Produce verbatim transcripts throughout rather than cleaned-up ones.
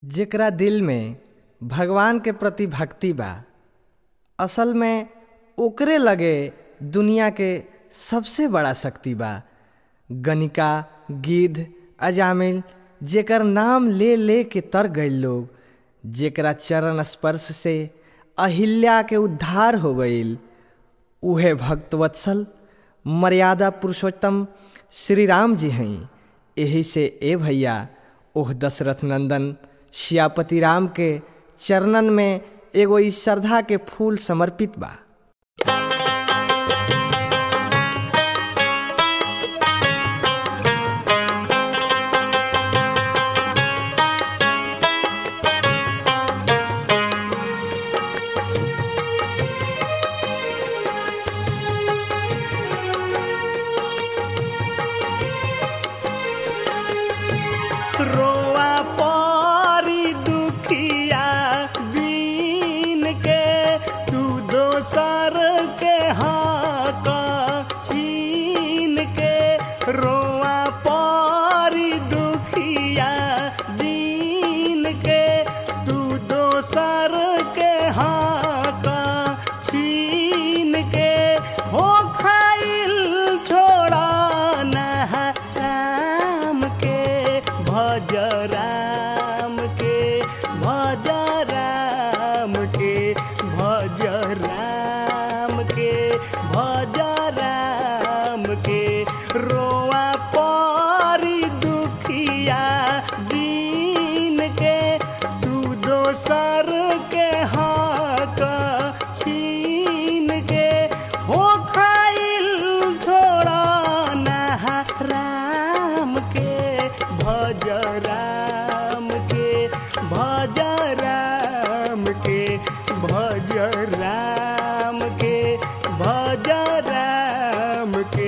जेकरा दिल में भगवान के प्रति भक्ति बा, असल में ओकरे लगे दुनिया के सबसे बड़ा शक्ति बा। गणिका, गिद्ध, अजामिल जेकर नाम ले ले के तर गईल लोग, जेकरा चरण स्पर्श से अहिल्या के उद्धार हो गईल, उहे भक्तवत्सल मर्यादा पुरुषोत्तम श्री राम जी हैं। यही से ए भैया ओह दशरथ नंदन सियापति राम के चरणन में एगो इस श्रद्धा के फूल समर्पित बा। रोआ पारी दुखिया बीन के, तू दोसर के हाथ छीन के। रोआ पारी दुखिया बीन के, तू दोसर के हाथ छीन के। हो खाइल छोड़ा ना राम के, भज राम के, भज राम के, भज राम के, भज राम के। रोआ पारी दुखिया दीन के, तू दोसर के हाथ छीन के। हो खाइल छोड़ा ना राम के, भज राम के, भज राम के, भज राम के, भज राम के।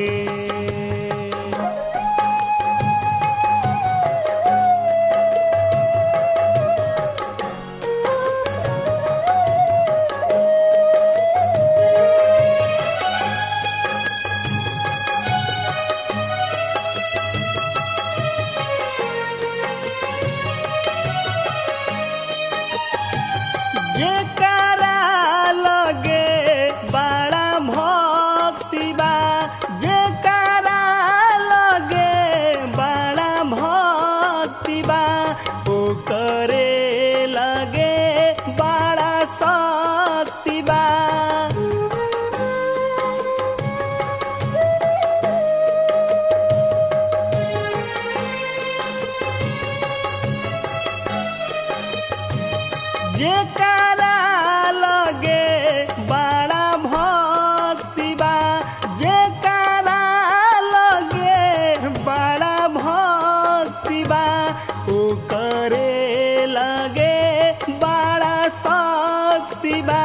जेकरा लगे बड़ा भक्ति बा, जेकरा लगे बड़ा भक्ति बा, ओकरे लगे बड़ा शक्ति बा। जेकरा लगे बड़ा भक्ति बा, जेकरा लगे बड़ा भक्ति बा, ओकरे लगे बड़ा शक्ति बा,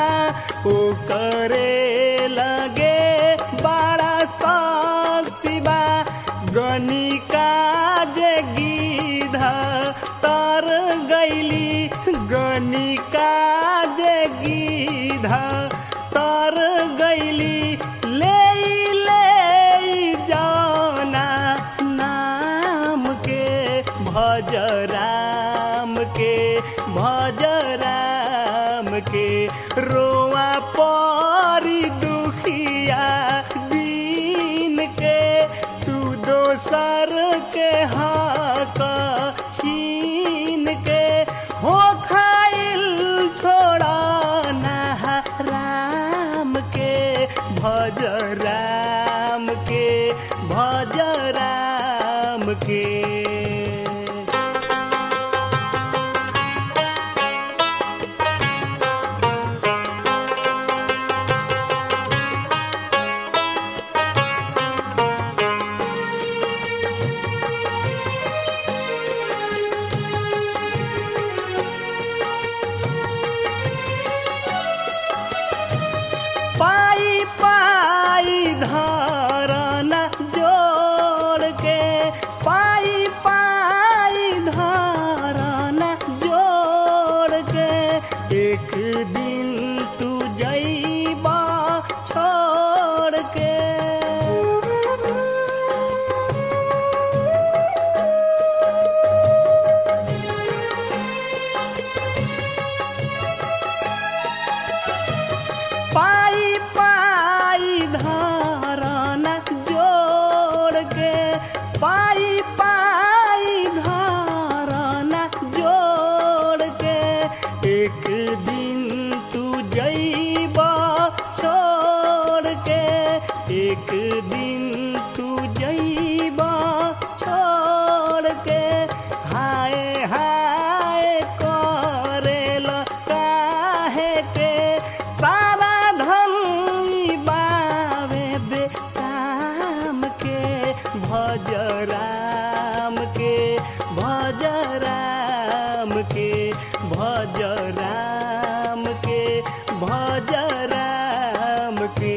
ओकरे लगे बड़ा शक्ति बा। गणिका जे गिद्ध तर गईली, गणिका जे गिद्ध तर गईली, ले ले जाना नाम के, भज राम के, भज राम के। रोआ पारी दुखिया दीन के, तू दोसर के हाथ छीन के। हो खाइल छोड़ा ना राम के, भज राम के, भज राम के। राम के भज राम के भज राम के।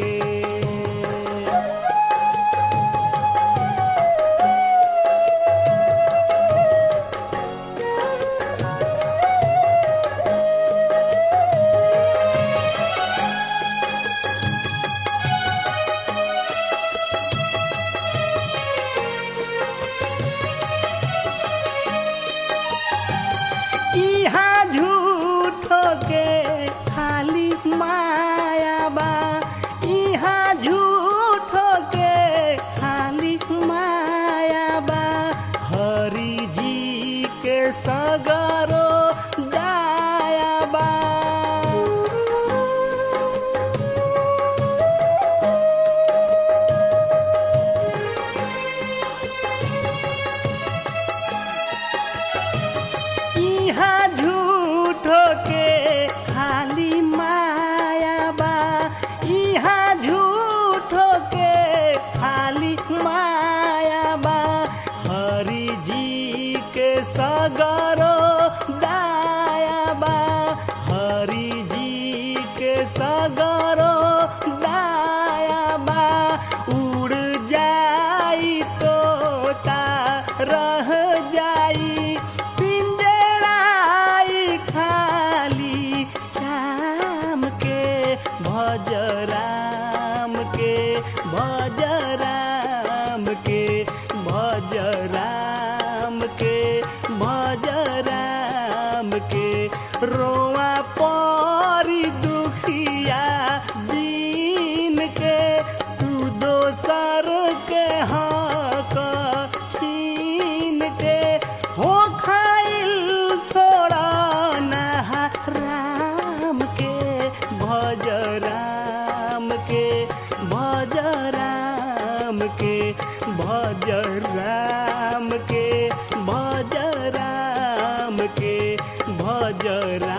इहाँ झूठो के खाली माया बा, इहाँ झूठो के खाली माया बा। हरि जी के सगरो दाया बा। इहाँ झूठो के खाली माया बा, इहाँ झूठो के खाली माया बा। हरि जी के सगरो दाया बा, हरि जी के सगरो दाया बा। उड़ जाई तोता रह जाई पिंजराई खाली चाम के भज राम के भज राम के भज राम के भज राम के। रोआ परी दुखिया दीन के तू दोसर के हक छीन के। हो खाइल थोड़ा नहा राम के भज राम के भज राम के भज राम के भज राम के भज राम